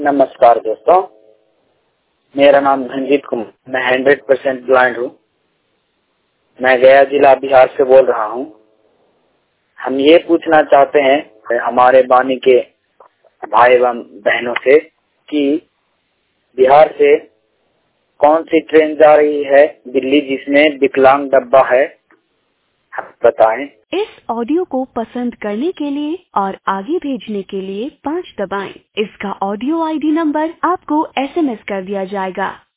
नमस्कार दोस्तों, मेरा नाम धनजीत कुमार, मैं 100% ब्लाइंड हूँ। मैं गया जिला बिहार से बोल रहा हूँ। हम ये पूछना चाहते हैं हमारे बानी के भाई एवं बहनों से कि बिहार से कौन सी ट्रेन जा रही है दिल्ली जिसमें विकलांग डब्बा है, बताएं। इस ऑडियो को पसंद करने के लिए और आगे भेजने के लिए 5 दबाएं। इसका ऑडियो आईडी नंबर आपको SMS कर दिया जाएगा।